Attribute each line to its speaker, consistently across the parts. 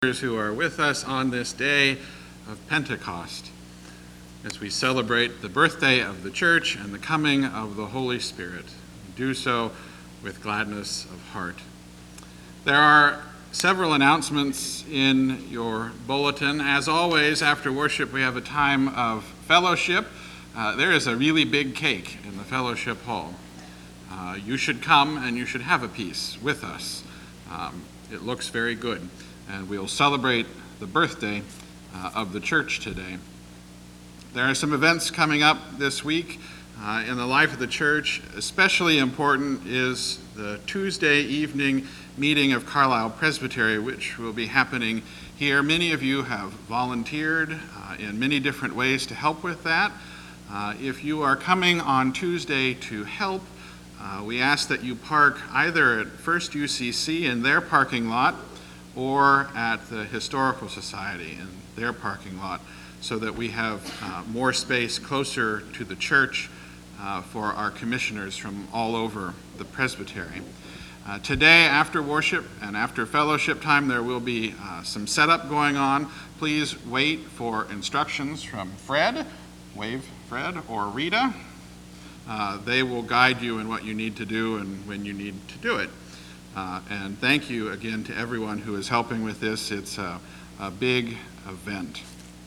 Speaker 1: who are with us on this day of Pentecost as we celebrate the birthday of the church and the coming of the Holy Spirit. Do so with gladness of heart. There are several announcements in your bulletin. As always, after worship, we have a time of fellowship. There is a really big cake in the fellowship hall. You should come and you should have a piece with us. It looks very good. And we'll celebrate the birthday of the church today. There are some events coming up this week in the life of the church. Especially important is the Tuesday evening meeting of Carlisle Presbytery, which will be happening here. Many of you have volunteered in many different ways to help with that. If you are coming on Tuesday to help, we ask that you park either at First UCC in their parking lot or at the Historical Society in their parking lot, so that we have more space closer to the church for our commissioners from all over the presbytery. Today, after worship and after fellowship time, there will be some setup going on. Please wait for instructions from Fred, wave Fred, or Rita. They will guide you in what you need to do and when you need to do it. And thank you again to everyone who is helping with this. It's a big event.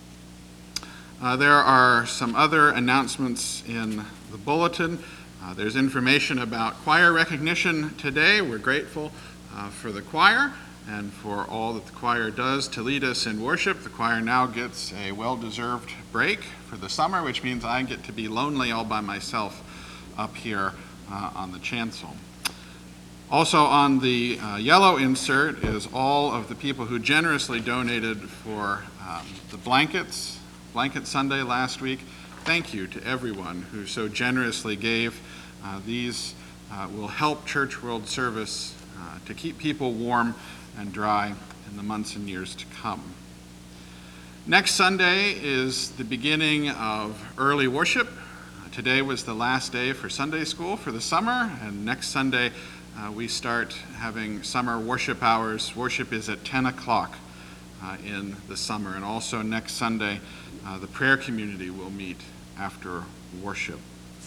Speaker 1: There are some other announcements in the bulletin. There's information about choir recognition today. We're grateful for the choir and for all that the choir does to lead us in worship. The choir now gets a well-deserved break for the summer, which means I get to be lonely all by myself up here on the chancel. Also on the yellow insert is all of the people who generously donated for the Blanket Sunday last week. Thank you to everyone who so generously gave. These will help Church World Service to keep people warm and dry in the months and years to come. Next Sunday is the beginning of early worship. Today was the last day for Sunday school for the summer, and next Sunday we start having summer worship hours. Worship is at 10 o'clock in the summer. And also next Sunday, the prayer community will meet after worship.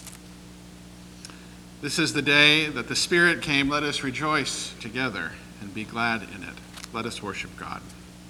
Speaker 1: This is the day that the Spirit came. Let us rejoice together and be glad in it. Let us worship God.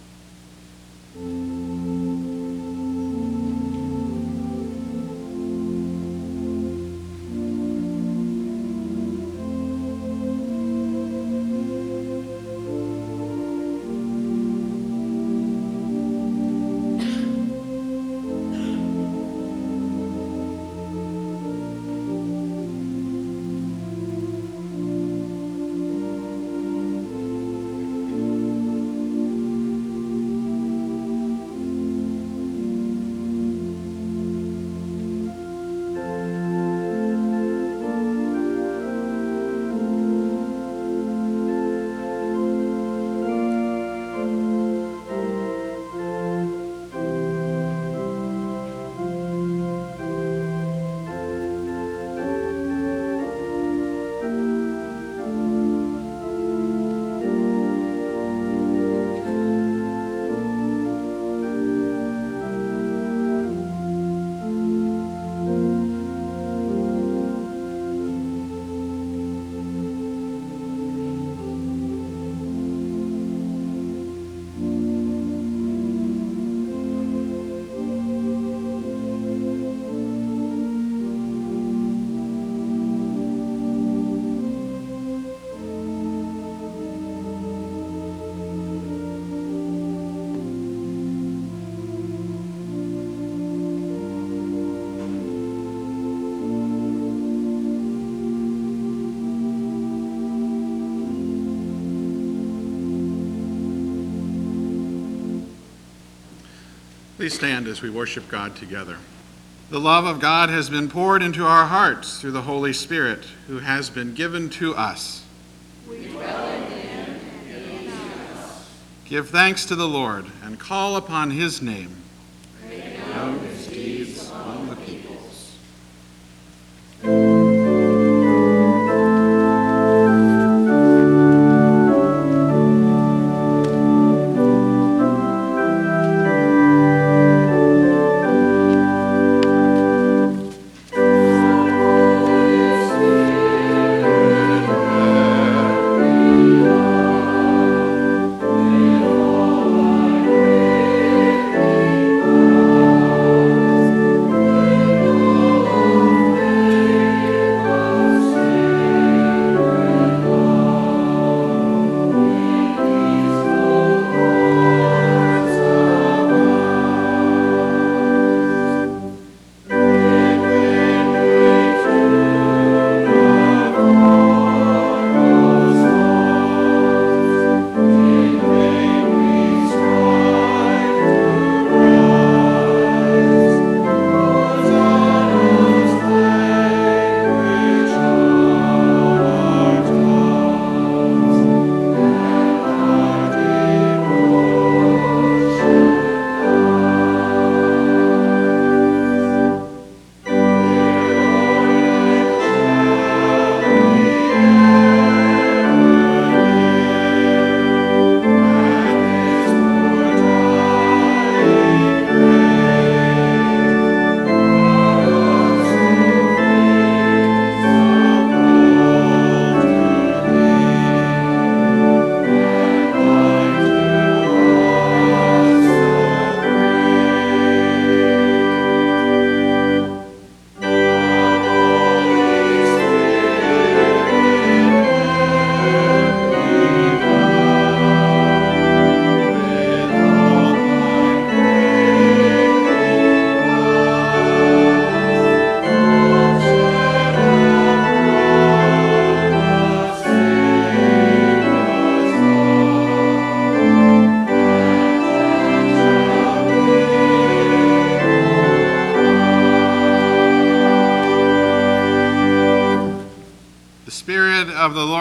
Speaker 1: Please stand as we worship God together. The love of God has been poured into our hearts through the Holy Spirit, who has been given to us.
Speaker 2: We dwell in him and he in us.
Speaker 1: Give thanks to the Lord and call upon his name.
Speaker 2: Make known his deeds among the peoples.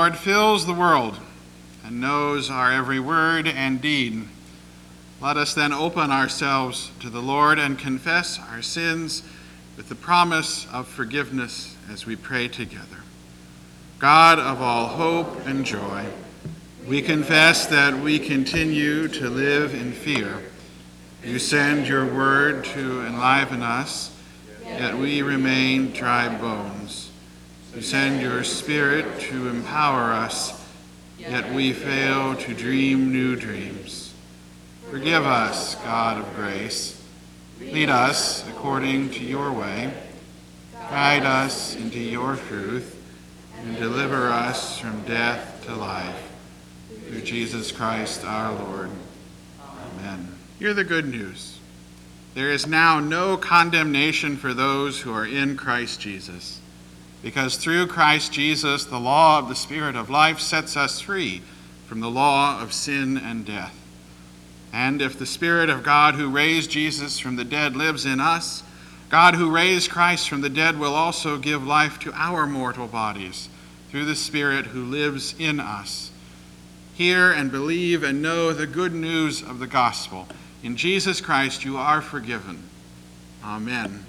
Speaker 1: Lord fills the world and knows our every word and deed. Let us then open ourselves to the Lord and confess our sins with the promise of forgiveness as we pray together. God of all hope and joy, we confess that we continue to live in fear. You send your word to enliven us, yet we remain dry bones. You send your Spirit to empower us, yet we fail to dream new dreams. Forgive us, God of grace. Lead us according to your way. Guide us into your truth, and deliver us from death to life. Through Jesus Christ our Lord. Amen. Hear the good news. There is now no condemnation for those who are in Christ Jesus, because through Christ Jesus, the law of the Spirit of life sets us free from the law of sin and death. And if the Spirit of God who raised Jesus from the dead lives in us, God who raised Christ from the dead will also give life to our mortal bodies through the Spirit who lives in us. Hear and believe and know the good news of the gospel. In Jesus Christ you are forgiven. Amen.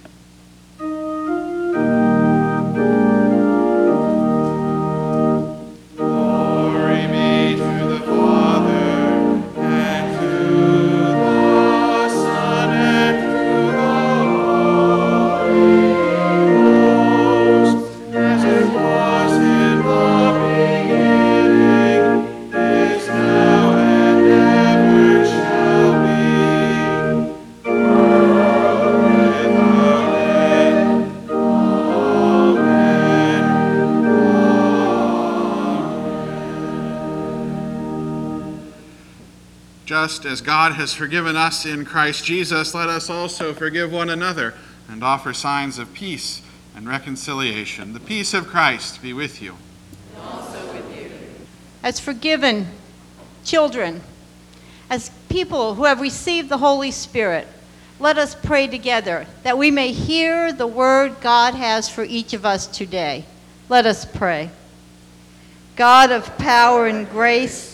Speaker 1: Glory be to the Father, and to the Son, and to the Holy Ghost, as it was in the beginning, is now, and ever shall be, world without end. Just as God has forgiven us in Christ Jesus, let us also forgive one another and offer signs of peace and reconciliation. The peace of Christ be with you.
Speaker 3: And also with you. As forgiven children, as people who have received the Holy Spirit, let us pray together that we may hear the word God has for each of us today. Let us pray. God of power and grace,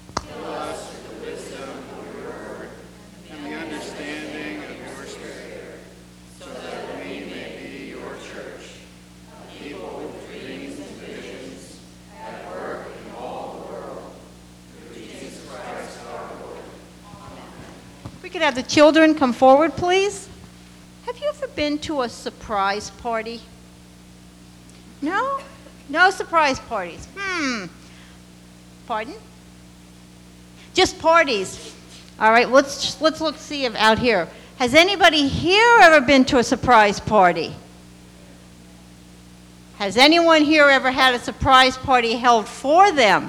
Speaker 1: And the understanding of your Spirit, so that we may be your church, a people with dreams and visions, at work in all the world, through Jesus Christ our Lord.
Speaker 3: if we could have the children come forward, please. Have you ever been to a surprise party? No? No surprise parties. Pardon? Just parties. All right, let's look, see if out here. Has anybody here ever been to a surprise party? Has anyone here ever had a surprise party held for them?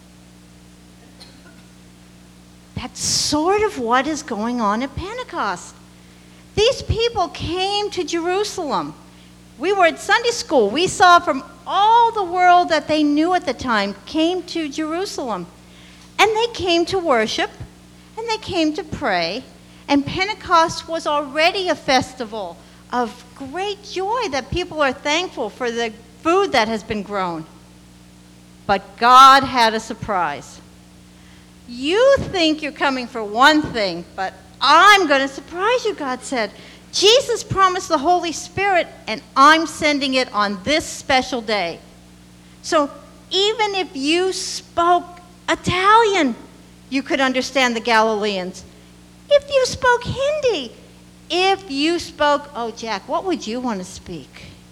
Speaker 3: That's sort of what is going on at Pentecost. These people came to Jerusalem. We were at Sunday school. We saw from all the world that they knew at the time came to Jerusalem. And they came to worship, and they came to pray. And Pentecost was already a festival of great joy that people are thankful for the food that has been grown. But God had a surprise. You think you're coming for one thing, but I'm going to surprise you, God said. Jesus promised the Holy Spirit, and I'm sending it on this special day. So even if you spoke Italian, you could understand the Galileans. If you spoke Hindi, if you spoke, oh, Jack, what would you want to speak?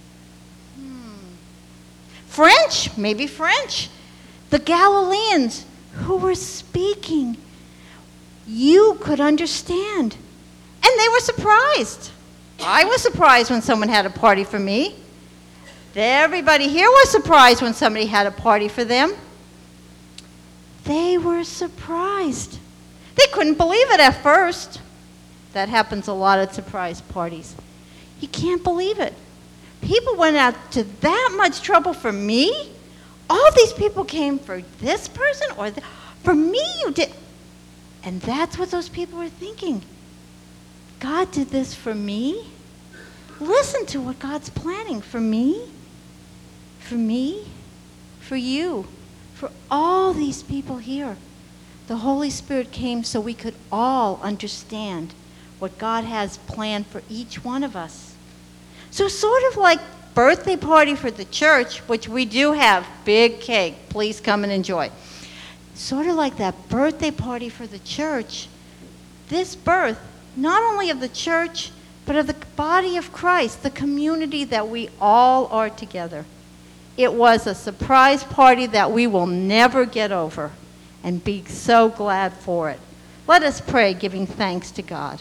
Speaker 3: French, maybe French. The Galileans who were speaking, you could understand. And they were surprised. I was surprised when someone had a party for me. Everybody here was surprised when somebody had a party for them. They were surprised. They couldn't believe it at first. That happens a lot at surprise parties. You can't believe it. People went out to that much trouble for me? All these people came for this person? Or for me you did? And that's what those people were thinking. God did this for me? Listen to what God's planning for me, for you, for all these people here. The Holy Spirit came so we could all understand what God has planned for each one of us. So sort of like birthday party for the church, which we do have, big cake, please come and enjoy. Sort of like that birthday party for the church, this birth, not only of the church, but of the body of Christ, the community that we all are together. It was a surprise party that we will never get over and be so glad for it. Let us pray, giving thanks to God.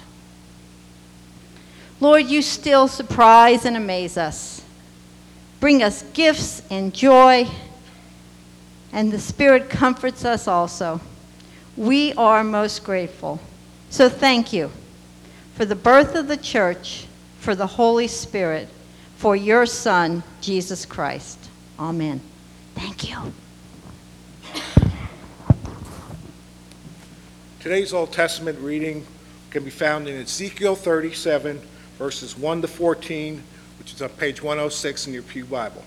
Speaker 3: Lord, you still surprise and amaze us. Bring us gifts and joy, and the Spirit comforts us also. We are most grateful. So thank you for the birth of the church, for the Holy Spirit, for your Son, Jesus Christ. Amen. Thank you.
Speaker 2: Today's Old Testament reading can be found in Ezekiel 37, verses 1 to 14, which is on page 106 in your Pew Bible.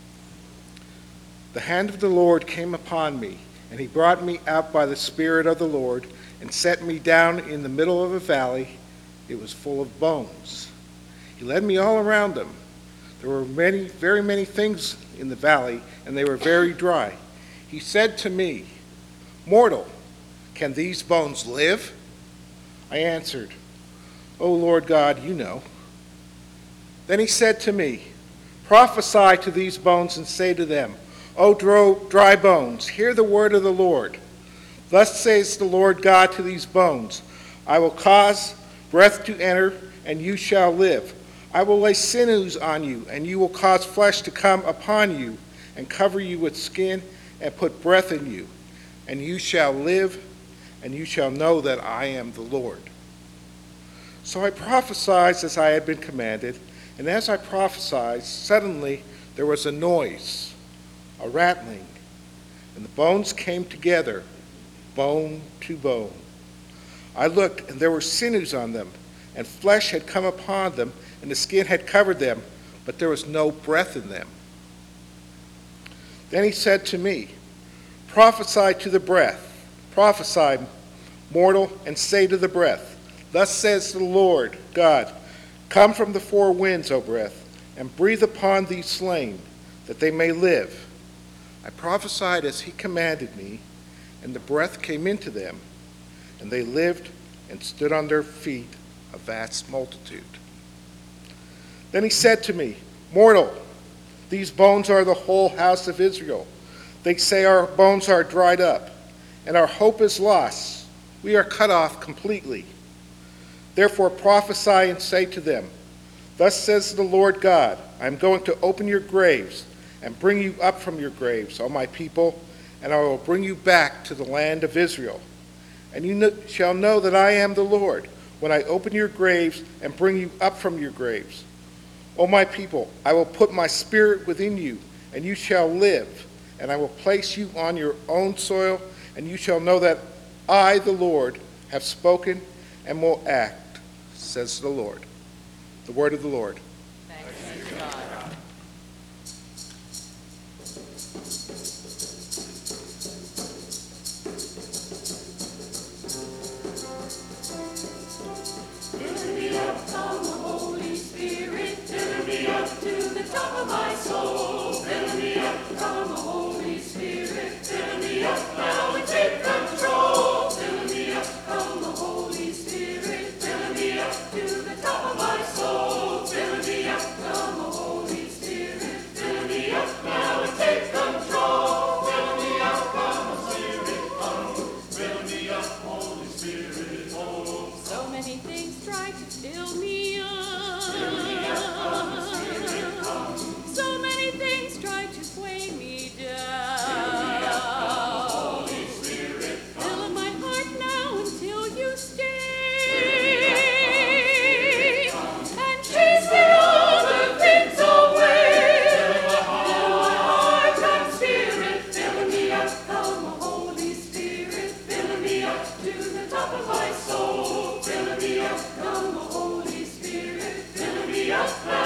Speaker 2: The hand of the Lord came upon me, and he brought me out by the Spirit of the Lord and set me down in the middle of a valley. It was full of bones. He led me all around them. There were very many things in the valley, and they were very dry. He said to me, "Mortal, can these bones live?" I answered, "O Lord God, you know." Then he said to me, "Prophesy to these bones and say to them, O dry bones, hear the word of the Lord. Thus says the Lord God to these bones, I will cause breath to enter, and you shall live. I will lay sinews on you, and you will cause flesh to come upon you, and cover you with skin, and put breath in you. And you shall live, and you shall know that I am the Lord." So I prophesied as I had been commanded, and as I prophesied, suddenly there was a noise, a rattling, and the bones came together, bone to bone. I looked, and there were sinews on them, and flesh had come upon them, and the skin had covered them, but there was no breath in them. Then he said to me, "Prophesy to the breath. Prophesy, mortal, and say to the breath, Thus says the Lord God, Come from the four winds, O breath, and breathe upon these slain, that they may live." I prophesied as he commanded me, and the breath came into them, and they lived and stood on their feet, a vast multitude. Then he said to me, "Mortal, these bones are the whole house of Israel. They say our bones are dried up, and our hope is lost. We are cut off completely. Therefore prophesy and say to them, Thus says the Lord God, I am going to open your graves and bring you up from your graves, O my people, and I will bring you back to the land of Israel. And you shall know that I am the Lord, when I open your graves and bring you up from your graves. O my people, I will put my spirit within you, and you shall live, and I will place you on your own soil, and you shall know that I, the Lord, have spoken and will act, says the Lord. The word of the Lord.
Speaker 3: Thanks be to God.
Speaker 4: Fill me up, come Holy Spirit, fill me up to the top of my soul. Fill me up, come Holy Spirit, fill me up now and take control. Fill me up, come Holy Spirit, fill me up to the top of my soul. Fill me up, come Holy Spirit, fill me up now and take control. Fill me up, come Spirit, come. Fill me up, Holy Spirit, oh. So many things try to fill me up. Fill me up, come Spirit, come. So many things try to weigh me down. Fill me up, come Holy Spirit, come. Fill my heart now until you stay. And chase the other things away. Fill my heart, come Spirit, fill me up, come Holy Spirit, fill me up to the top of my soul. Fill me up, come Holy Spirit, fill me up now.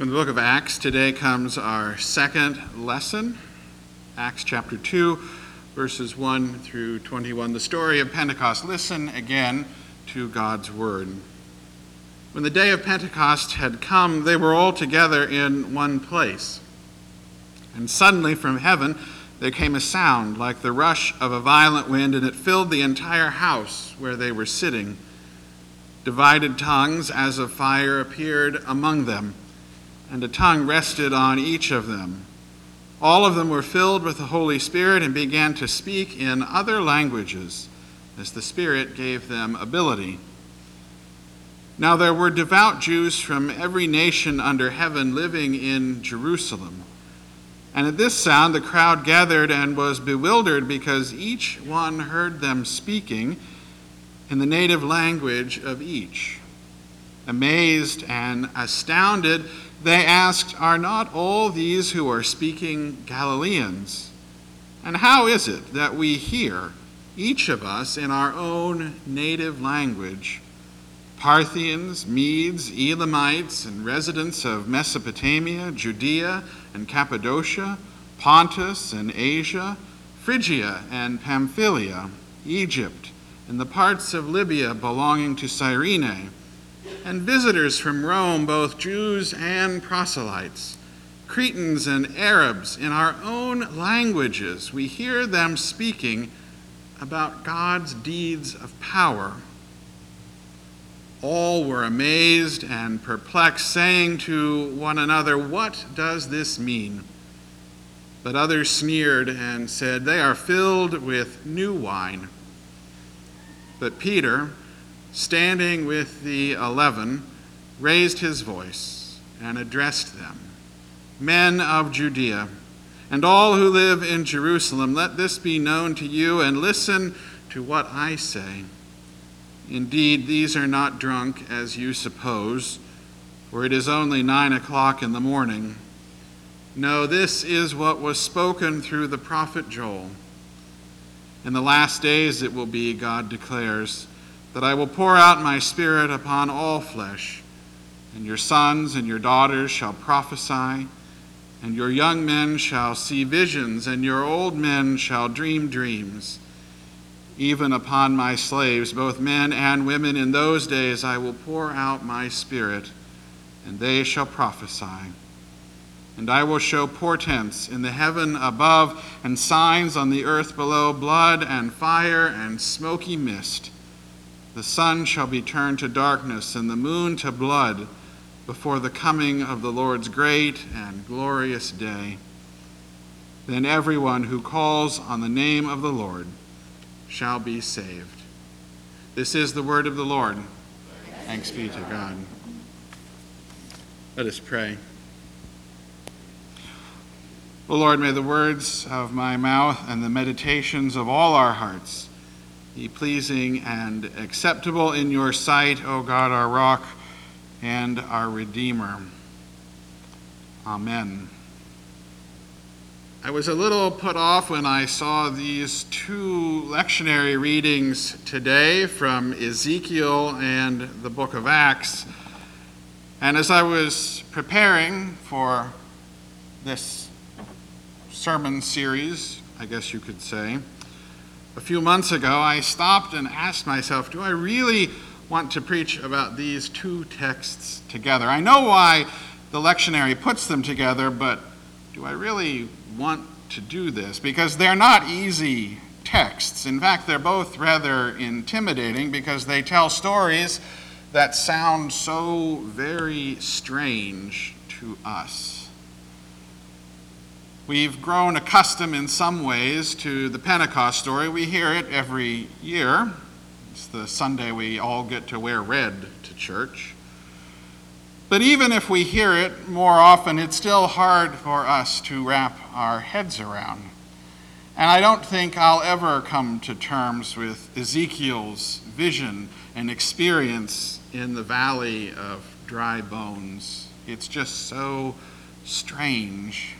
Speaker 1: From the book of Acts, today comes our second lesson, Acts chapter 2, verses 1 through 21, the story of Pentecost. Listen again to God's word. When the day of Pentecost had come, they were all together in one place. And suddenly from heaven there came a sound like the rush of a violent wind, and it filled the entire house where they were sitting. Divided tongues as of fire appeared among them, and a tongue rested on each of them. All of them were filled with the Holy Spirit and began to speak in other languages as the Spirit gave them ability. Now there were devout Jews from every nation under heaven living in Jerusalem. And at this sound the crowd gathered and was bewildered because each one heard them speaking in the native language of each. Amazed and astounded, they asked, "Are not all these who are speaking Galileans? And how is it that we hear, each of us in our own native language, Parthians, Medes, Elamites, and residents of Mesopotamia, Judea and Cappadocia, Pontus and Asia, Phrygia and Pamphylia, Egypt, and the parts of Libya belonging to Cyrene, and visitors from Rome, both Jews and proselytes, Cretans and Arabs, in our own languages, we hear them speaking about God's deeds of power." All were amazed and perplexed, saying to one another, "What does this mean?" But others sneered and said, "They are filled with new wine." But Peter, standing with the 11, raised his voice and addressed them, "Men of Judea, and all who live in Jerusalem, let this be known to you, and listen to what I say. Indeed, these are not drunk as you suppose, for it is only 9 o'clock in the morning. No, this is what was spoken through the prophet Joel. In the last days it will be, God declares, that I will pour out my Spirit upon all flesh, and your sons and your daughters shall prophesy, and your young men shall see visions, and your old men shall dream dreams. Even upon my slaves, both men and women, in those days I will pour out my Spirit, and they shall prophesy. And I will show portents in the heaven above and signs on the earth below, blood and fire and smoky mist. The sun shall be turned to darkness and the moon to blood before the coming of the Lord's great and glorious day. Then everyone who calls on the name of the Lord shall be saved." This is the word of the Lord. Thanks be to God. Let us pray. O Lord, may the words of my mouth and the meditations of all our hearts be pleasing and acceptable in your sight, O God, our rock and our Redeemer. Amen. I was a little put off when I saw these two lectionary readings today from Ezekiel and the book of Acts. And as I was preparing for this sermon series, I guess you could say, a few months ago, I stopped and asked myself, do I really want to preach about these two texts together? I know why the lectionary puts them together, but do I really want to do this? Because they're not easy texts. In fact, they're both rather intimidating because they tell stories that sound so very strange to us. We've grown accustomed in some ways to the Pentecost story. We hear it every year. It's the Sunday we all get to wear red to church. But even if we hear it more often, it's still hard for us to wrap our heads around. And I don't think I'll ever come to terms with Ezekiel's vision and experience in the valley of dry bones. It's just so strange.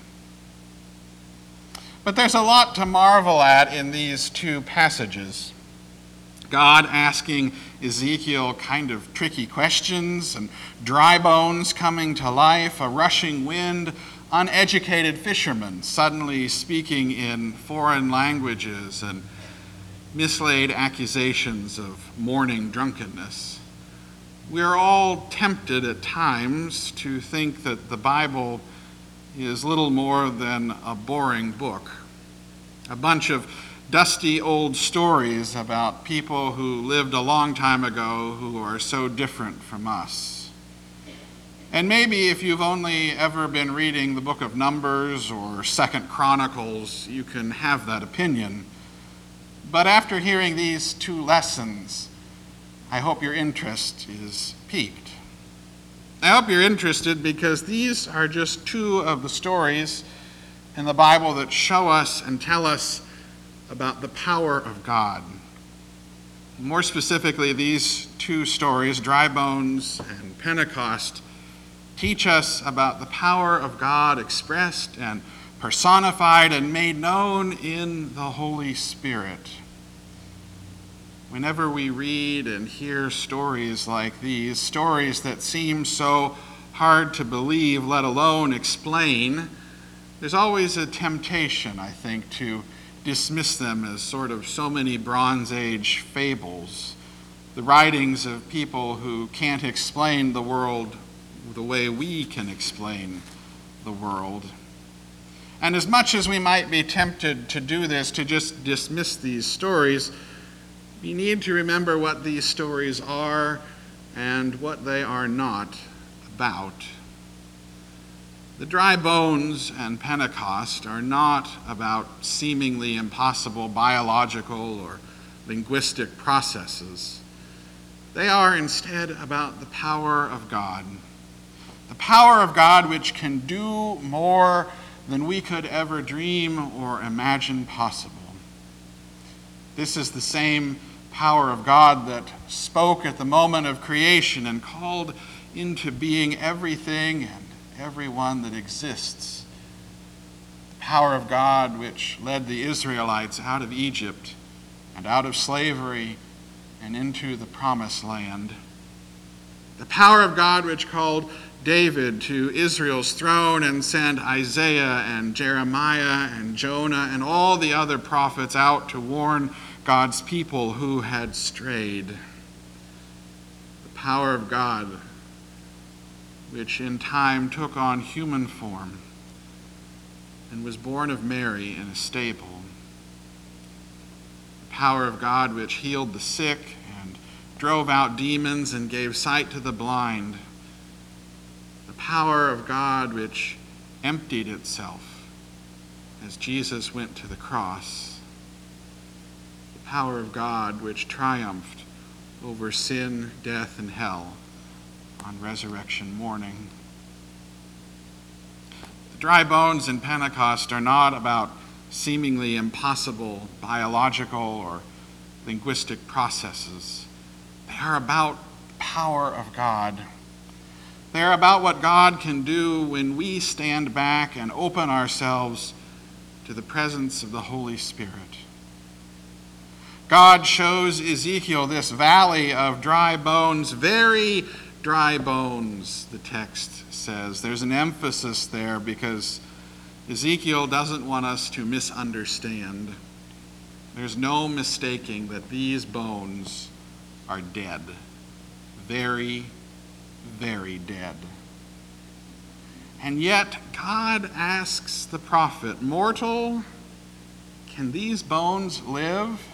Speaker 1: But there's a lot to marvel at in these two passages. God asking Ezekiel kind of tricky questions, and dry bones coming to life, a rushing wind, uneducated fishermen suddenly speaking in foreign languages, and mislaid accusations of morning drunkenness. We are all tempted at times to think that the Bible is little more than a boring book, a bunch of dusty old stories about people who lived a long time ago who are so different from us. And maybe if you've only ever been reading the book of Numbers or 2nd Chronicles, you can have that opinion. But after hearing these 2 lessons, I hope your interest is piqued. I hope you're interested because these are just 2 of the stories in the Bible that show us and tell us about the power of God. More specifically, these 2 stories, Dry Bones and Pentecost, teach us about the power of God expressed and personified and made known in the Holy Spirit. Whenever we read and hear stories like these, stories that seem so hard to believe, let alone explain, there's always a temptation, I think, to dismiss them as sort of so many Bronze Age fables, the writings of people who can't explain the world the way we can explain the world. And as much as we might be tempted to do this, to just dismiss these stories, we need to remember what these stories are and what they are not about. The Dry Bones and Pentecost are not about seemingly impossible biological or linguistic processes. They are instead about the power of God. The power of God which can do more than we could ever dream or imagine possible. This is the same power of God that spoke at the moment of creation and called into being everything and everyone that exists. The power of God which led the Israelites out of Egypt and out of slavery and into the promised land. The power of God which called David to Israel's throne and sent Isaiah and Jeremiah and Jonah and all the other prophets out to warn God's people who had strayed. The power of God which in time took on human form and was born of Mary in a stable. The power of God which healed the sick and drove out demons and gave sight to the blind. The power of God which emptied itself as Jesus went to the cross. The power of God which triumphed over sin, death, and hell on resurrection morning. The Dry Bones in Pentecost are not about seemingly impossible biological or linguistic processes. They are about the power of God. They are about what God can do when we stand back and open ourselves to the presence of the Holy Spirit. God shows Ezekiel this valley of dry bones, very dry bones, the text says. There's an emphasis there because Ezekiel doesn't want us to misunderstand. There's no mistaking that these bones are dead. Very, very dead. And yet God asks the prophet, "Mortal, can these bones live?"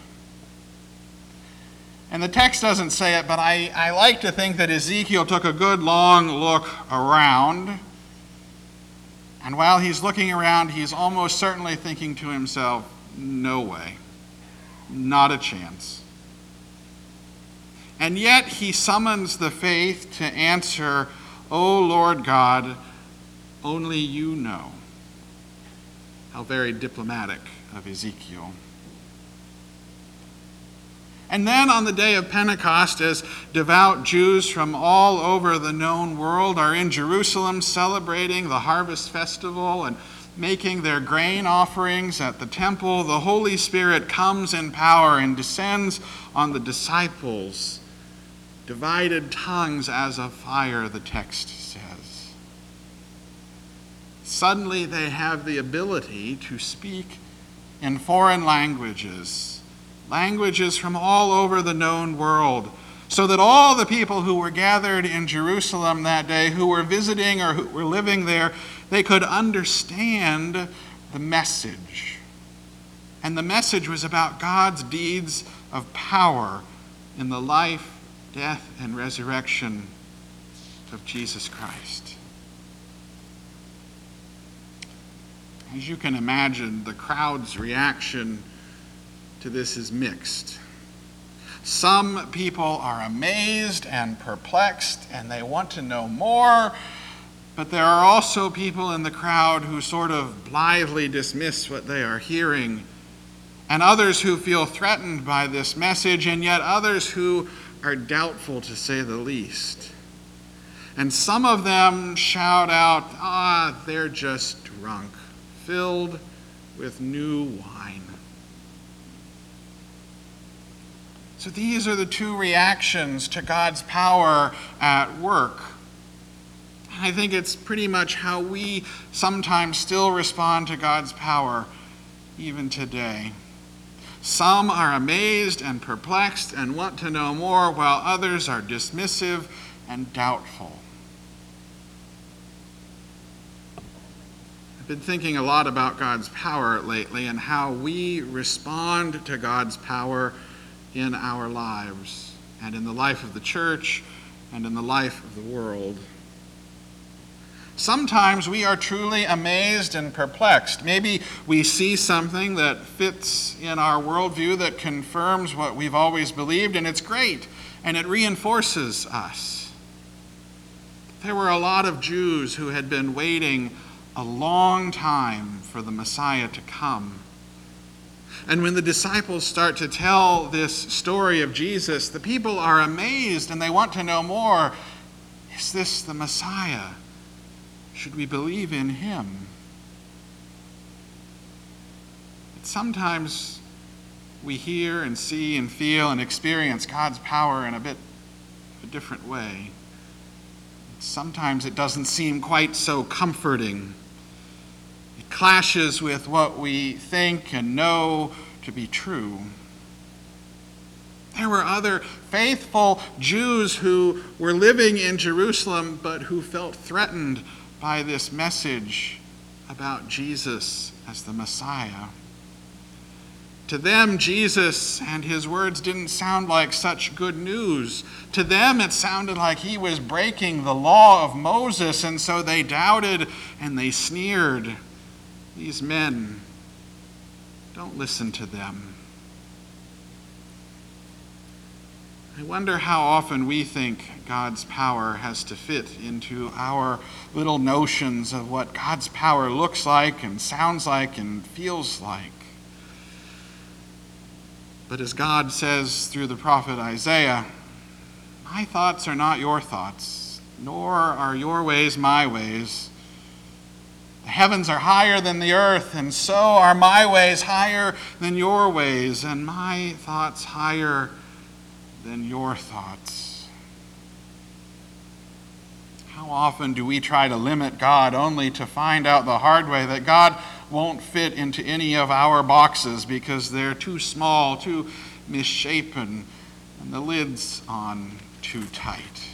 Speaker 1: And the text doesn't say it, but I like to think that Ezekiel took a good long look around. And while he's looking around, he's almost certainly thinking to himself, no way, not a chance. And yet he summons the faith to answer, "O Lord God, only you know." How very diplomatic of Ezekiel. And then on the day of Pentecost, as devout Jews from all over the known world are in Jerusalem celebrating the harvest festival and making their grain offerings at the temple, the Holy Spirit comes in power and descends on the disciples, divided tongues as of fire, the text says. Suddenly they have the ability to speak in foreign languages, languages from all over the known world, so that all the people who were gathered in Jerusalem that day, who were visiting or who were living there, they could understand the message. And the message was about God's deeds of power in the life, death, and resurrection of Jesus Christ. As you can imagine, the crowd's reaction to this is mixed. Some people are amazed and perplexed, and they want to know more, but there are also people in the crowd who sort of blithely dismiss what they are hearing, and others who feel threatened by this message, and yet others who are doubtful, to say the least. And some of them shout out, they're just drunk, filled with new wine. So these are the two reactions to God's power at work. And I think it's pretty much how we sometimes still respond to God's power, even today. Some are amazed and perplexed and want to know more, while others are dismissive and doubtful. I've been thinking a lot about God's power lately and how we respond to God's power in our lives and in the life of the church and in the life of the world. Sometimes we are truly amazed and perplexed. Maybe we see something that fits in our worldview that confirms what we've always believed, and it's great, and it reinforces us. There were a lot of Jews who had been waiting a long time for the Messiah to come. And when the disciples start to tell this story of Jesus, the people are amazed and they want to know more. Is this the Messiah? Should we believe in him? But sometimes we hear and see and feel and experience God's power in a bit of a different way. Sometimes it doesn't seem quite so comforting. It clashes with what we think and know to be true. There were other faithful Jews who were living in Jerusalem, but who felt threatened by this message about Jesus as the Messiah. To them, Jesus and his words didn't sound like such good news. To them, it sounded like he was breaking the law of Moses, and so they doubted and they sneered. These men, don't listen to them. I wonder how often we think God's power has to fit into our little notions of what God's power looks like and sounds like and feels like. But as God says through the prophet Isaiah, my thoughts are not your thoughts, nor are your ways my ways. The heavens are higher than the earth, and so are my ways higher than your ways, and my thoughts higher than your thoughts. How often do we try to limit God only to find out the hard way that God won't fit into any of our boxes because they're too small, too misshapen, and the lid's on too tight?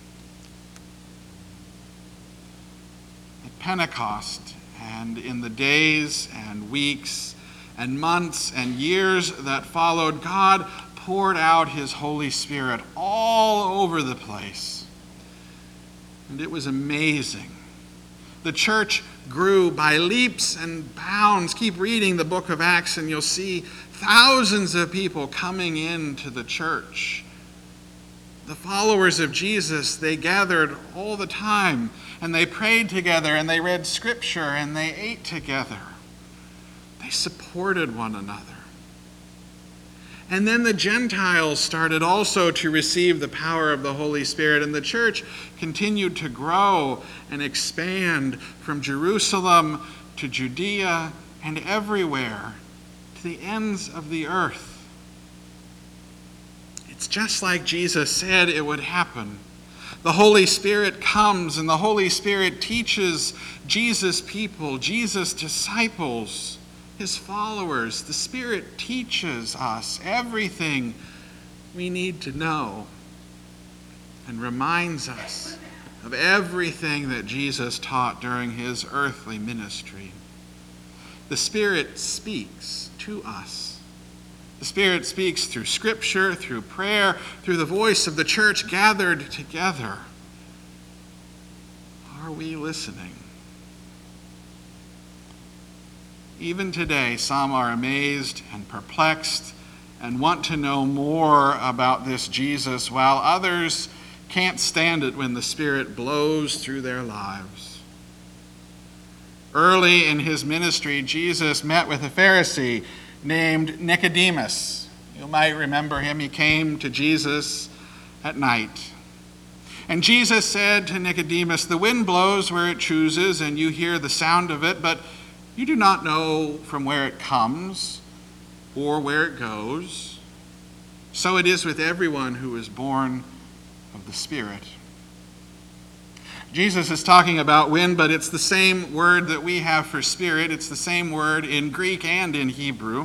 Speaker 1: At Pentecost, and in the days and weeks and months and years that followed, God poured out his Holy Spirit all over the place. And it was amazing. The church grew by leaps and bounds. Keep reading the book of Acts and you'll see thousands of people coming into the church. The followers of Jesus, they gathered all the time, and they prayed together, and they read scripture, and they ate together. They supported one another. And then the Gentiles started also to receive the power of the Holy Spirit, and the church continued to grow and expand from Jerusalem to Judea and everywhere, to the ends of the earth. It's just like Jesus said it would happen. The Holy Spirit comes, and the Holy Spirit teaches Jesus' people, Jesus' disciples, his followers. The Spirit teaches us everything we need to know and reminds us of everything that Jesus taught during his earthly ministry. The Spirit speaks to us. The Spirit speaks through Scripture, through prayer, through the voice of the church gathered together. Are we listening? Even today, some are amazed and perplexed and want to know more about this Jesus, while others can't stand it when the Spirit blows through their lives. Early in his ministry, Jesus met with a Pharisee named Nicodemus. You might remember him. He came to Jesus at night. And Jesus said to Nicodemus, "The wind blows where it chooses, and you hear the sound of it, but you do not know from where it comes or where it goes. So it is with everyone who is born of the Spirit." Jesus is talking about wind, but it's the same word that we have for spirit. It's the same word in Greek and in Hebrew.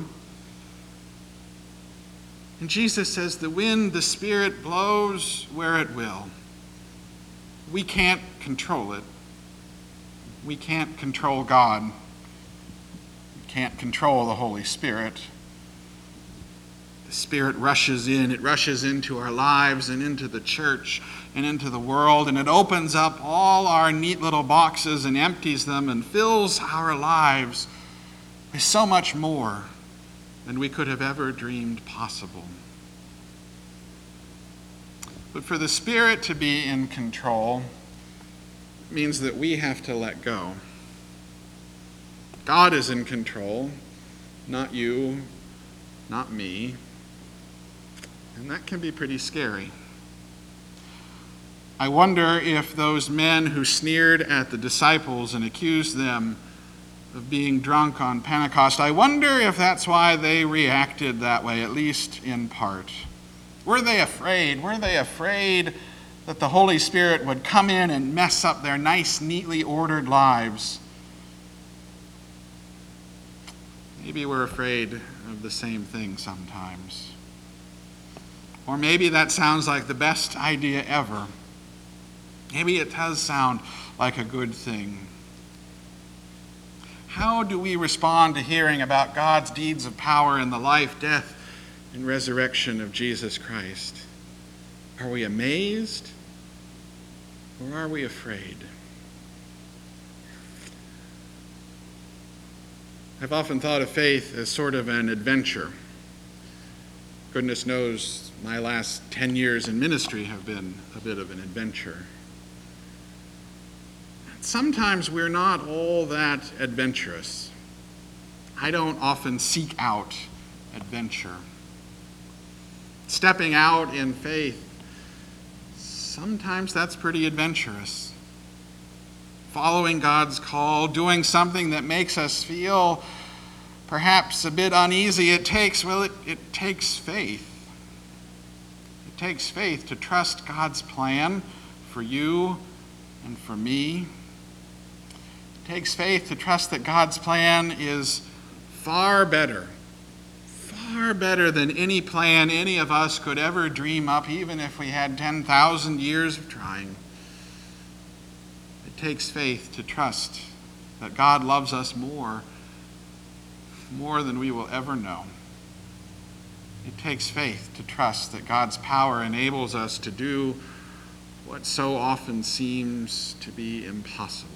Speaker 1: And Jesus says the wind, the Spirit, blows where it will. We can't control it. We can't control God. We can't control the Holy Spirit. The Spirit rushes in. It rushes into our lives and into the church and into the world, and it opens up all our neat little boxes and empties them and fills our lives with so much more than we could have ever dreamed possible. But for the Spirit to be in control means that we have to let go. God is in control, not you, not me. And that can be pretty scary. I wonder if those men who sneered at the disciples and accused them of being drunk on Pentecost, I wonder if that's why they reacted that way, at least in part. Were they afraid? Were they afraid that the Holy Spirit would come in and mess up their nice, neatly ordered lives? Maybe we're afraid of the same thing sometimes. Or maybe that sounds like the best idea ever. Maybe it does sound like a good thing. How do we respond to hearing about God's deeds of power in the life, death, and resurrection of Jesus Christ? Are we amazed, or are we afraid? I've often thought of faith as sort of an adventure. Goodness knows my last 10 years in ministry have been a bit of an adventure. Sometimes we're not all that adventurous. I don't often seek out adventure. Stepping out in faith, sometimes that's pretty adventurous. Following God's call, doing something that makes us feel perhaps a bit uneasy, it takes faith. It takes faith to trust God's plan for you and for me. It takes faith to trust that God's plan is far better than any plan any of us could ever dream up, even if we had 10,000 years of trying. It takes faith to trust that God loves us more than we will ever know. It takes faith to trust that God's power enables us to do what so often seems to be impossible.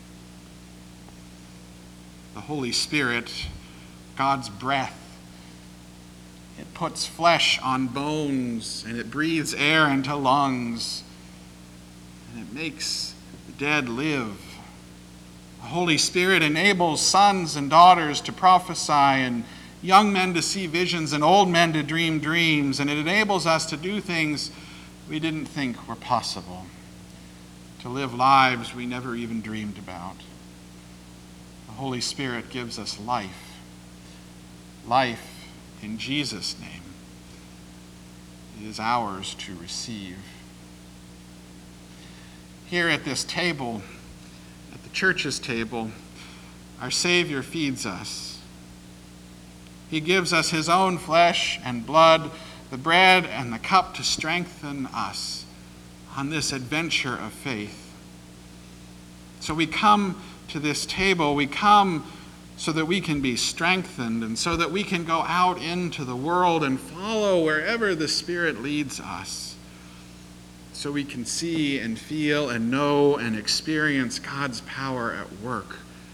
Speaker 1: The Holy Spirit, God's breath, it puts flesh on bones, and it breathes air into lungs, and it makes the dead live. The Holy Spirit enables sons and daughters to prophesy, and young men to see visions, and old men to dream dreams, and it enables us to do things we didn't think were possible, to live lives we never even dreamed about. The Holy Spirit gives us life. Life in Jesus' name is ours to receive. Here at this table, at the church's table, our Savior feeds us. He gives us his own flesh and blood, the bread and the cup to strengthen us on this adventure of faith. So we come to this table, we come so that we can be strengthened and so that we can go out into the world and follow wherever the Spirit leads us. So we can see and feel and know and experience God's power at work.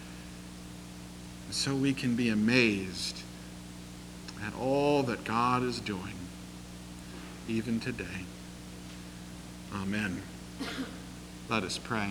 Speaker 1: So we can be amazed at all that God is doing, even today. Amen. Let us pray.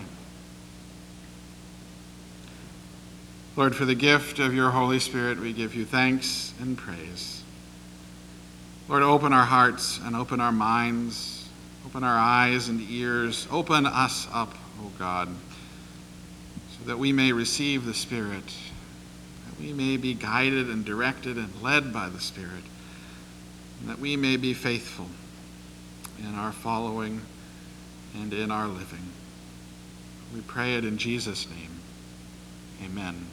Speaker 1: Lord, for the gift of your Holy Spirit, we give you thanks and praise. Lord, open our hearts and open our minds, open our eyes and ears, open us up, O God, so that we may receive the Spirit, that we may be guided and directed and led by the Spirit, and that we may be faithful in our following and in our living. We pray it in Jesus' name. Amen.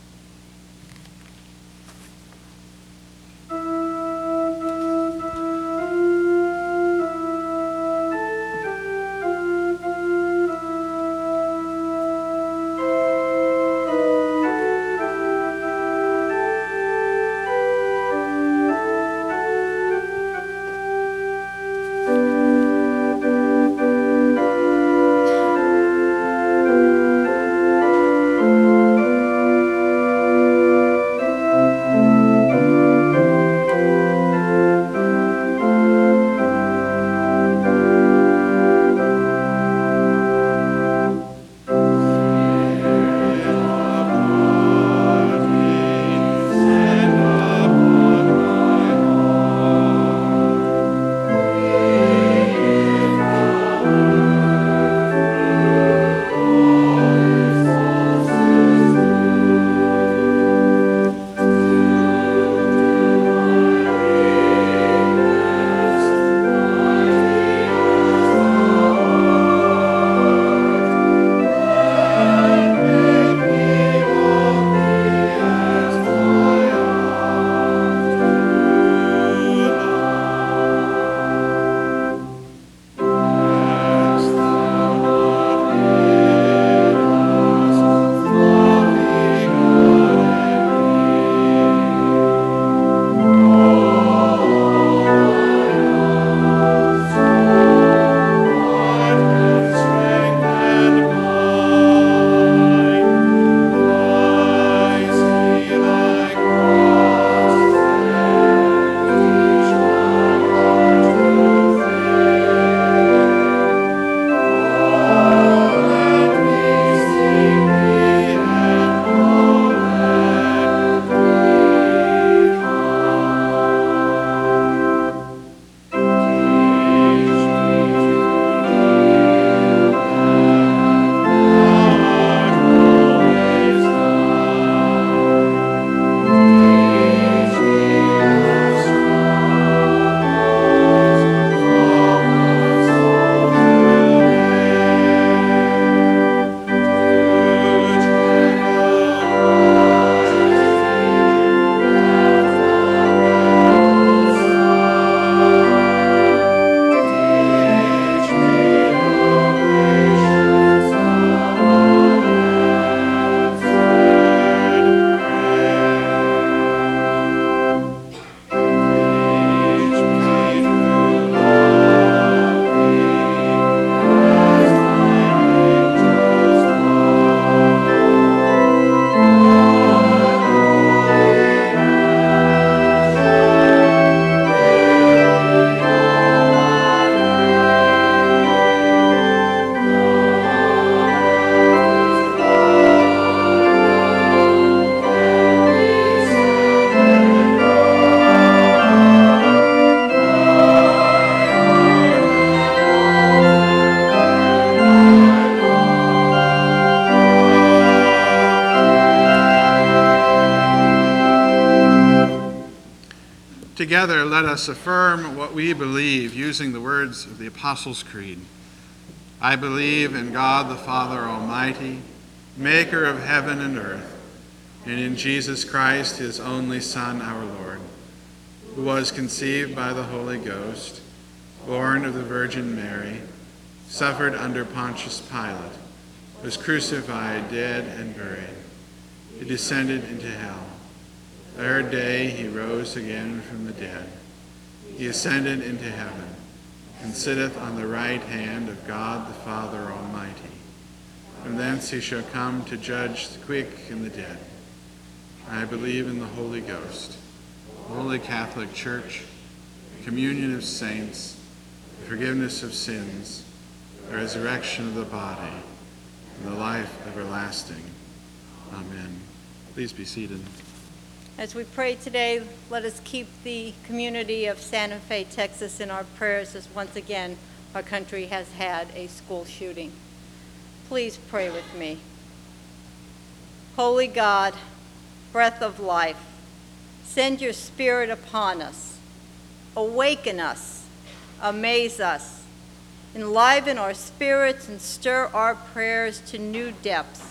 Speaker 1: Together, let us affirm what we believe using the words of the Apostles' Creed. I believe in God the Father Almighty, maker of heaven and earth, and in Jesus Christ, his only Son, our Lord, who was conceived by the Holy Ghost, born of the Virgin Mary, suffered under Pontius Pilate, was crucified, dead, and buried. He descended into hell. The third day he rose again from the dead. He ascended into heaven, and sitteth on the right hand of God the Father Almighty. From thence he shall come to judge the quick and the dead. I believe in the Holy Ghost, the Holy Catholic Church, the communion of saints, the forgiveness of sins, the resurrection of the body, and the life everlasting. Amen. Please be seated.
Speaker 3: As we pray today, let us keep the community of Santa Fe, Texas in our prayers as once again our country has had a school shooting. Please pray with me. Holy God, breath of life, send your Spirit upon us. Awaken us, amaze us, enliven our spirits and stir our prayers to new depths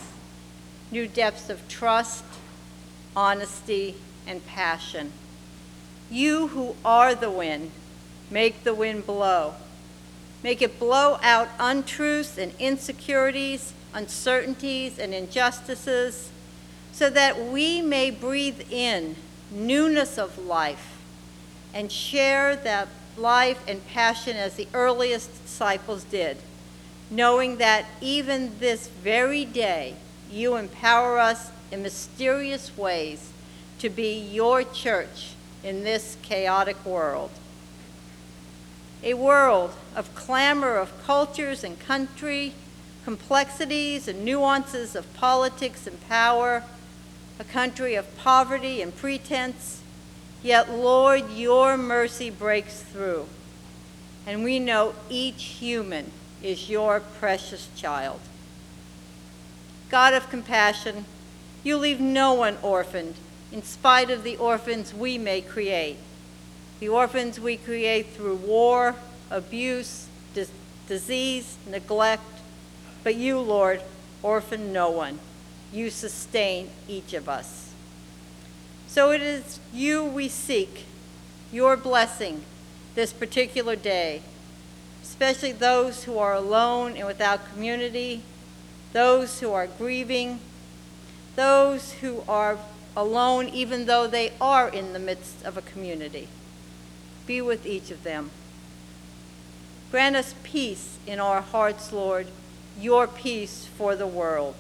Speaker 3: of trust, honesty, and passion. You who are the wind, make the wind blow. Make it blow out untruths and insecurities, uncertainties and injustices, so that we may breathe in newness of life and share that life and passion as the earliest disciples did, knowing that even this very day you empower us in mysterious ways to be your church in this chaotic world. A world of clamor of cultures and country, complexities and nuances of politics and power, a country of poverty and pretense, yet, Lord, your mercy breaks through, and we know each human is your precious child. God of compassion, you leave no one orphaned, in spite of the orphans we may create. The orphans we create through war, abuse, disease, neglect. But you, Lord, orphan no one. You sustain each of us. So it is you we seek, your blessing this particular day, especially those who are alone and without community, those who are grieving, those who are alone even though they are in the midst of a community. Be with each of them. Grant us peace in our hearts, Lord, your peace for the world.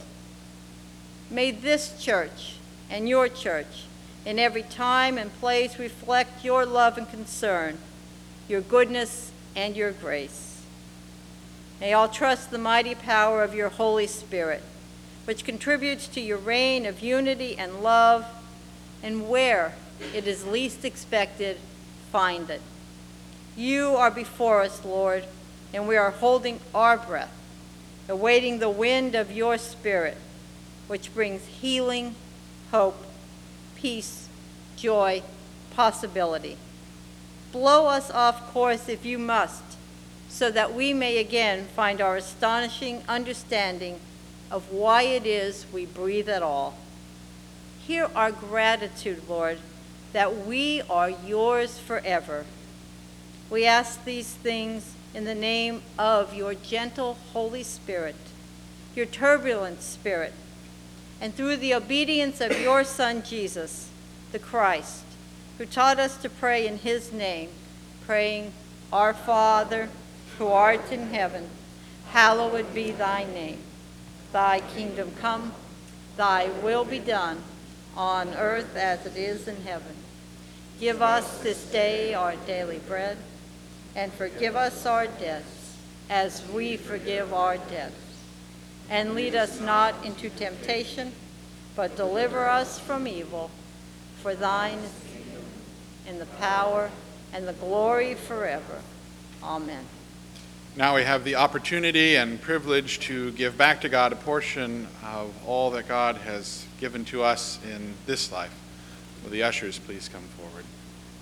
Speaker 3: May this church and your church in every time and place reflect your love and concern, your goodness and your grace. May all trust the mighty power of your Holy Spirit, which contributes to your reign of unity and love, and where it is least expected, find it. You are before us, Lord, and we are holding our breath, awaiting the wind of your Spirit, which brings healing, hope, peace, joy, possibility. Blow us off course if you must, so that we may again find our astonishing understanding of why it is we breathe at all. Hear our gratitude, Lord, that we are yours forever. We ask these things in the name of your gentle Holy Spirit, your turbulent Spirit, and through the obedience of your Son, Jesus, the Christ, who taught us to pray in his name, praying, Our Father, who art in heaven, hallowed be thy name. Thy kingdom come, thy will be done, on earth as it is in heaven. Give us this day our daily bread, and forgive us our debts, as we forgive our debtors. And lead us not into temptation, but deliver us from evil. For thine is the kingdom, and the power, and the glory forever. Amen.
Speaker 1: Now we have the opportunity and privilege to give back to God a portion of all that God has given to us in this life. Will the ushers please come forward?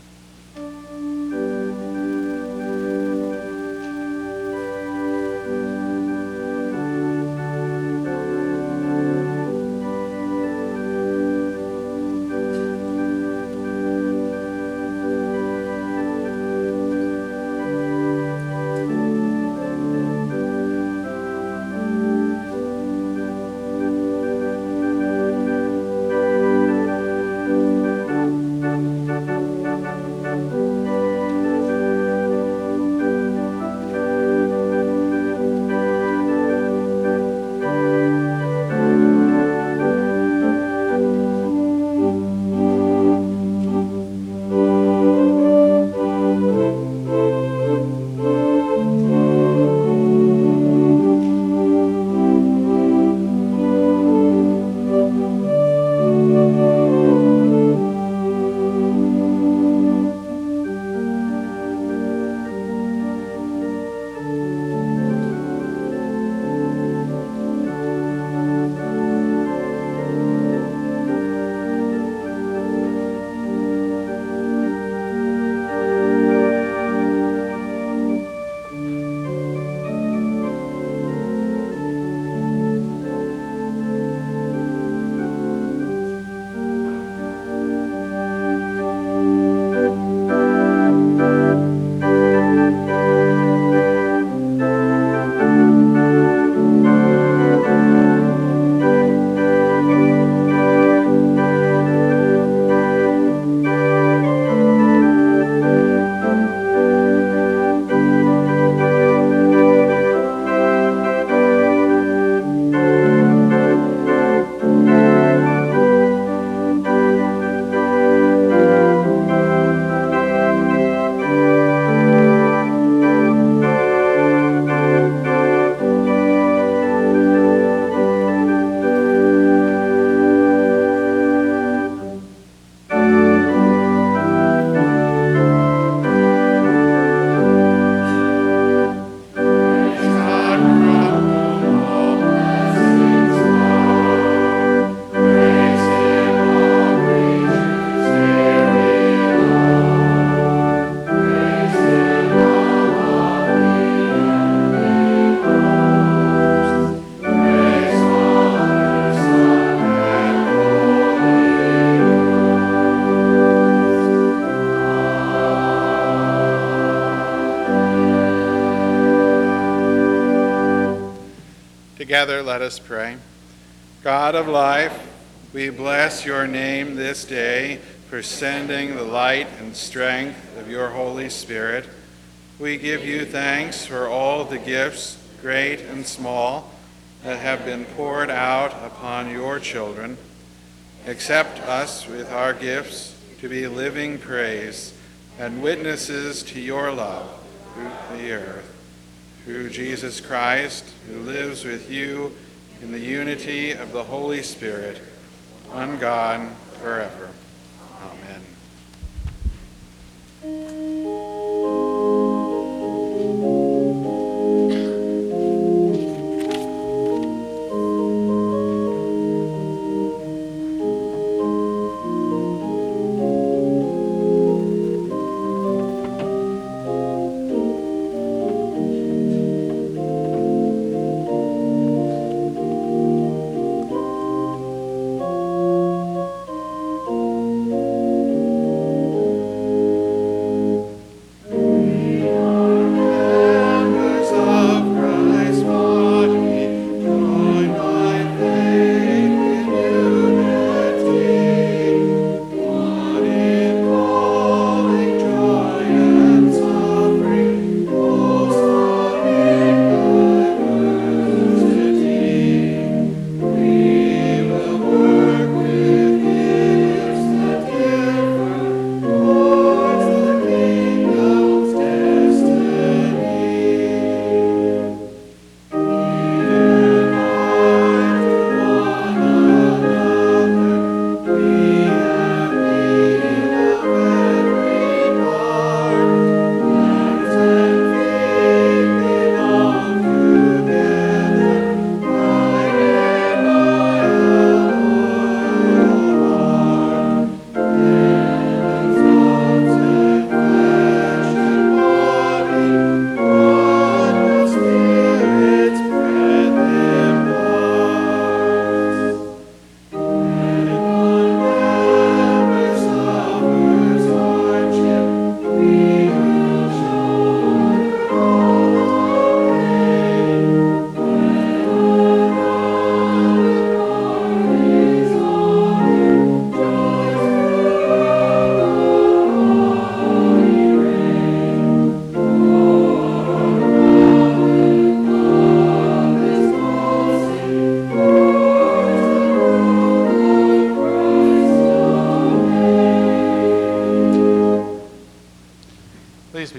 Speaker 1: Together, let us pray. God of life, we bless your name this day for sending the light and strength of your Holy Spirit. We give you thanks for all the gifts, great and small, that have been poured out upon your children. Accept us with our gifts to be living praise and witnesses to your love through the earth. Through Jesus Christ, who lives with you in the unity of the Holy Spirit, one God, forever. Amen.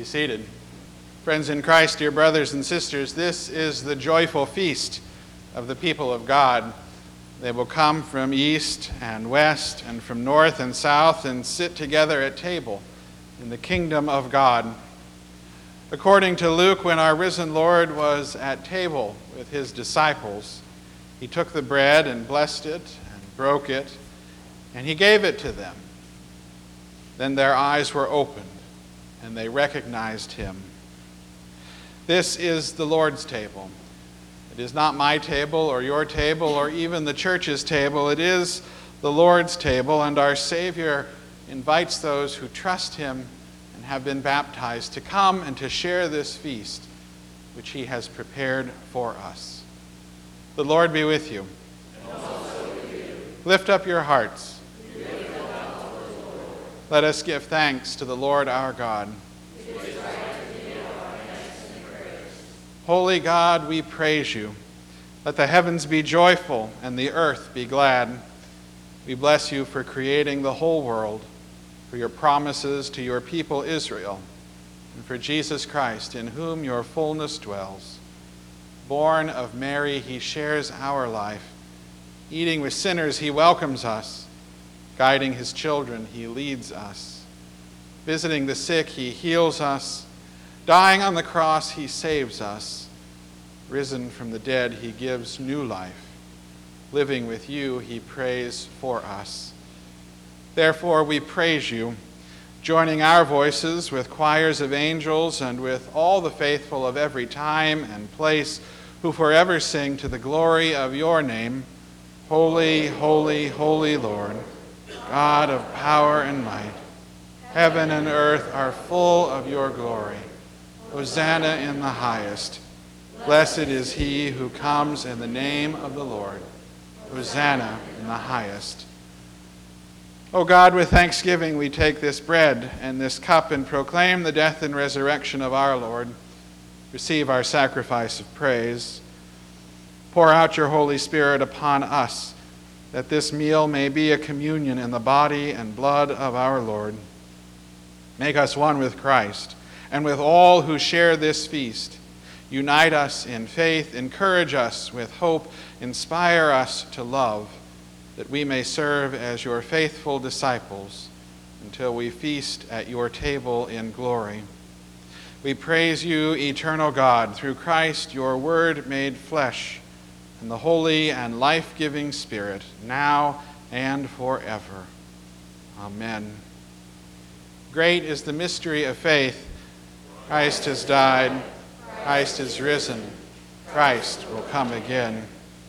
Speaker 1: seated. Friends in Christ, dear brothers and sisters, this is the joyful feast of the people of God. They will come from east and west and from north and south and sit together at table in the kingdom of God. According to Luke, when our risen Lord was at table with his disciples, he took the bread and blessed it and broke it, and he gave it to them. Then their eyes were opened, and they recognized him. This is the Lord's table. It is not my table or your table or even the church's table. It is the Lord's table, and our Savior invites those who trust him and have been baptized to come and to share this feast which he has prepared for us. The Lord be with you.
Speaker 4: And also with you.
Speaker 1: Lift up your hearts. Let us give thanks to the Lord our God. Holy God, we praise you. Let the heavens be joyful and the earth be glad. We bless you for creating the whole world, for your promises to your people Israel, and for Jesus Christ, in whom your fullness dwells. Born of Mary, he shares our life. Eating with sinners, he welcomes us. Guiding his children, he leads us. Visiting the sick, he heals us. Dying on the cross, he saves us. Risen from the dead, he gives new life. Living with you, he prays for us. Therefore, we praise you, joining our voices with choirs of angels and with all the faithful of every time and place who forever sing to the glory of your name, Holy, holy, holy Lord, God of power and might. Heaven and earth are full of your glory. Hosanna in the highest. Blessed is he who comes in the name of the Lord. Hosanna in the highest. O God, with thanksgiving we take this bread and this cup and proclaim the death and resurrection of our Lord. Receive our sacrifice of praise. Pour out your Holy Spirit upon us, that this meal may be a communion in the body and blood of our Lord. Make us one with Christ and with all who share this feast. Unite us in faith, encourage us with hope, inspire us to love, that we may serve as your faithful disciples until we feast at your table in glory. We praise you, eternal God, through Christ, your word made flesh, and the Holy and life-giving Spirit, now and forever. Amen. Great is the mystery of faith. Christ has died. Christ is risen. Christ will come again.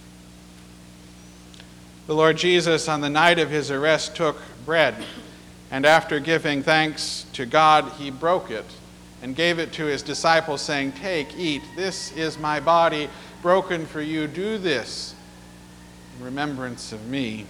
Speaker 1: The Lord Jesus, on the night of his arrest, took bread, and after giving thanks to God, he broke it and gave it to his disciples, saying, "Take, eat. This is my body, broken for you. Do this in remembrance of me."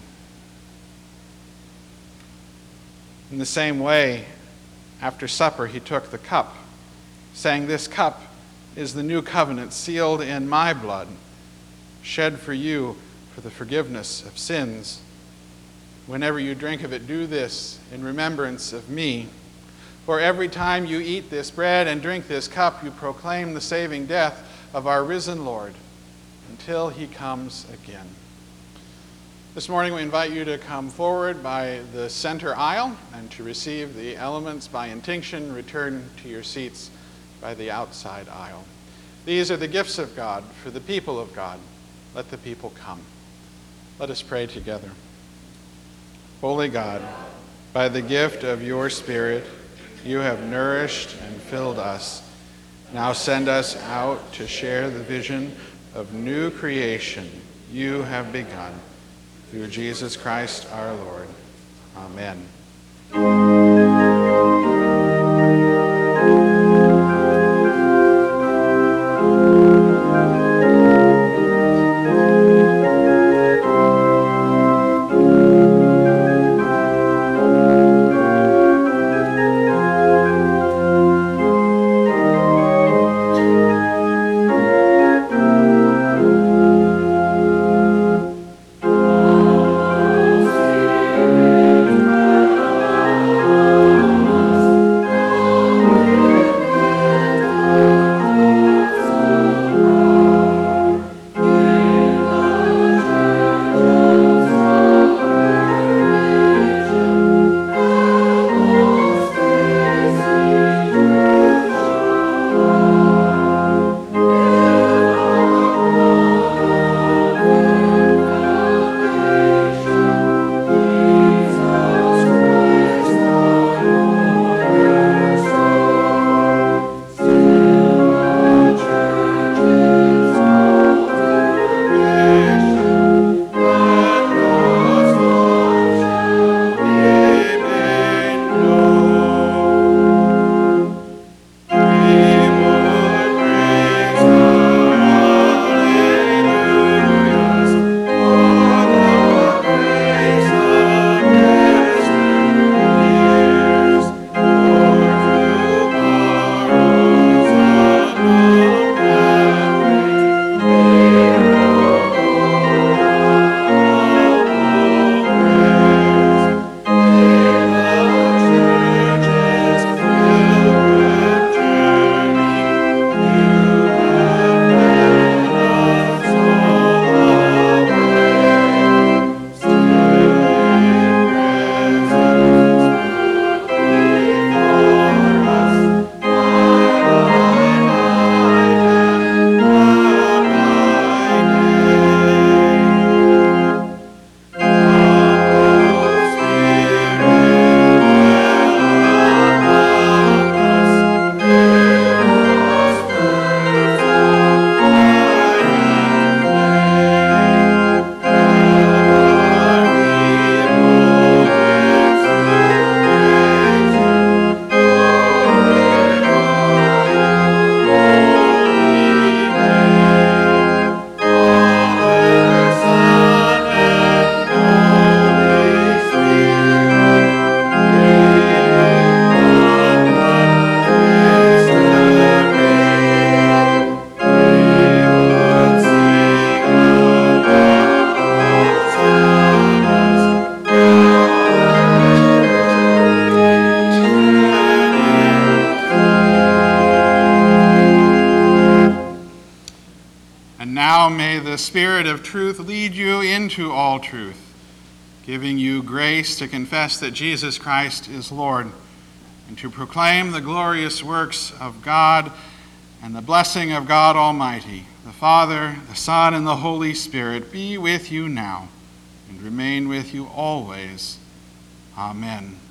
Speaker 1: In the same way, after supper, he took the cup, saying, "This cup is the new covenant sealed in my blood, shed for you for the forgiveness of sins. Whenever you drink of it, do this in remembrance of me. For every time you eat this bread and drink this cup, you proclaim the saving death of our risen Lord until he comes again." This morning we invite you to come forward by the center aisle and to receive the elements by intinction. Return to your seats by the outside aisle. These are the gifts of God for the people of God. Let the people come. Let us pray together. Holy God, by the gift of your Spirit, you have nourished and filled us. Now send us out to share the vision of new creation you have begun. Through Jesus Christ our Lord. Amen. Spirit of truth lead you into all truth, giving you grace to confess that Jesus Christ is Lord, and to proclaim the glorious works of God and the blessing of God Almighty, the Father, the Son, and the Holy Spirit be with you now and remain with you always. Amen.